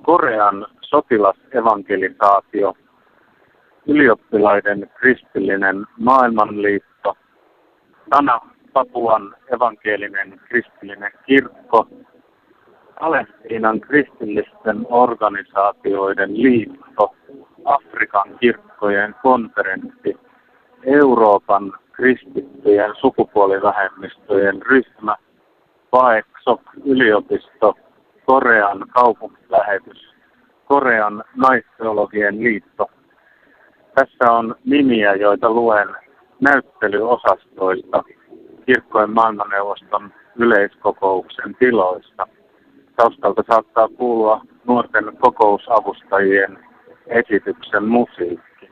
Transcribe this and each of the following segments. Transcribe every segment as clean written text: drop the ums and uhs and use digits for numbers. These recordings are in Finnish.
Korean sotilasevangelisaatio, ylioppilaiden kristillinen maailmanliitto, Tana Papuan evankelinen kristillinen kirkko, Palestiinan kristillisten organisaatioiden liitto, Afrikan kirkkojen konferenssi, Euroopan kristittyjen sukupuolivähemmistöjen ryhmä, Paeksok yliopisto, Korean kaupunkilähetys, Korean naisteologien liitto. Tässä on nimiä, joita luen näyttelyosastoista Kirkkojen maailmanneuvoston yleiskokouksen tiloista. Taustalta saattaa kuulua nuorten kokousavustajien esityksen musiikki.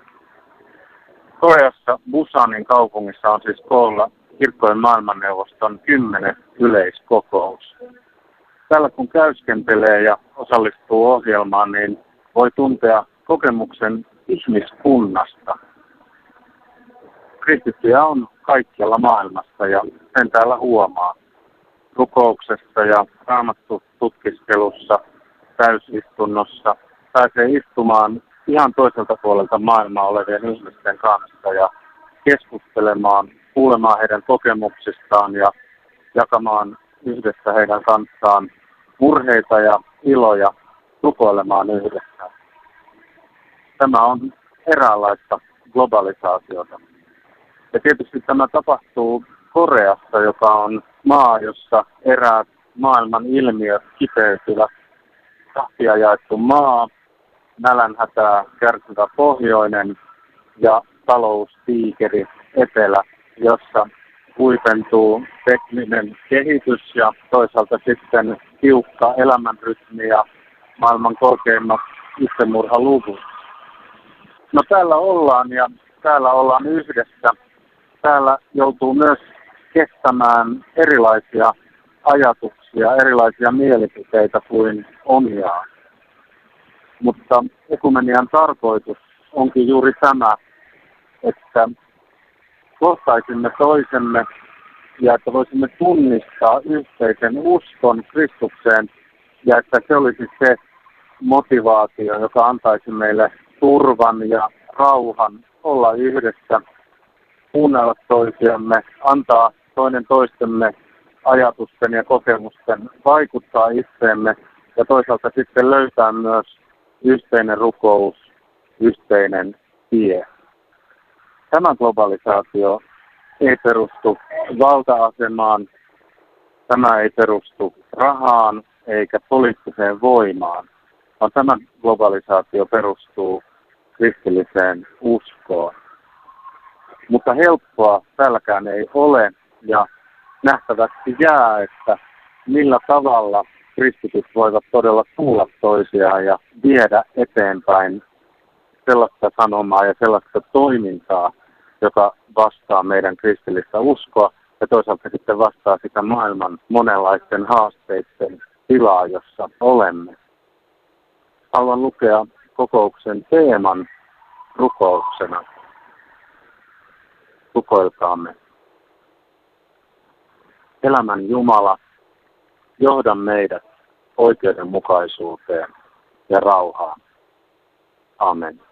Koreassa Busanin kaupungissa on siis koolla Kirkkojen maailmanneuvoston 10. yleiskokous. Täällä kun käyskentelee ja osallistuu ohjelmaan, niin voi tuntea kokemuksen ihmiskunnasta. Kristittyjä on kaikkialla maailmassa ja sen täällä huomaa. Rukouksessa ja raamattu-tutkiskelussa, täysistunnossa pääsee istumaan ihan toiselta puolelta maailmaa olevien ihmisten kanssa ja keskustelemaan, kuulemaan heidän kokemuksistaan ja jakamaan yhdessä heidän kanssaan murheita ja iloja, rukoilemaan yhdessä. Tämä on eräänlaista globalisaatiota. Ja tietysti tämä tapahtuu Koreassa, joka on maa, jossa eräät maailman ilmiöt kiteytyvät. Kahtia jaettu maa, nälänhätää kärsivä pohjoinen ja taloustiikeri etelä, jossa huipentuu tekninen kehitys ja toisaalta sitten tiukka elämänrytmi ja maailman korkeimmat itsemurhaluvut. No täällä ollaan ja täällä ollaan yhdessä. Täällä joutuu myös kestämään erilaisia ajatuksia, erilaisia mielipiteitä kuin omiaan. Mutta ekumenian tarkoitus onkin juuri tämä, että kohtaisimme toisemme ja että voisimme tunnistaa yhteisen uskon Kristukseen ja että se olisi se motivaatio, joka antaisi meille turvan ja rauhan olla yhdessä, kuunnella toisiamme, antaa toinen toistemme ajatusten ja kokemusten vaikuttaa itseemme ja toisaalta sitten löytää myös yhteinen rukous, yhteinen tie. Tämä globalisaatio ei perustu valta-asemaan, tämä ei perustu rahaan eikä poliittiseen voimaan, vaan tämä globalisaatio perustuu kristilliseen uskoon. Mutta helppoa tälläkään ei ole ja nähtäväksi jää, että millä tavalla kristityt voivat todella kuulla toisiaan ja viedä eteenpäin sellaista sanomaa ja sellaista toimintaa, joka vastaa meidän kristillistä uskoa ja toisaalta sitten vastaa sitä maailman monenlaisten haasteiden tilaa, jossa olemme. Haluan lukea kokouksen teeman rukouksena. Rukoilkaamme. Elämän Jumala, johda meidät oikeudenmukaisuuteen ja rauhaan. Amen.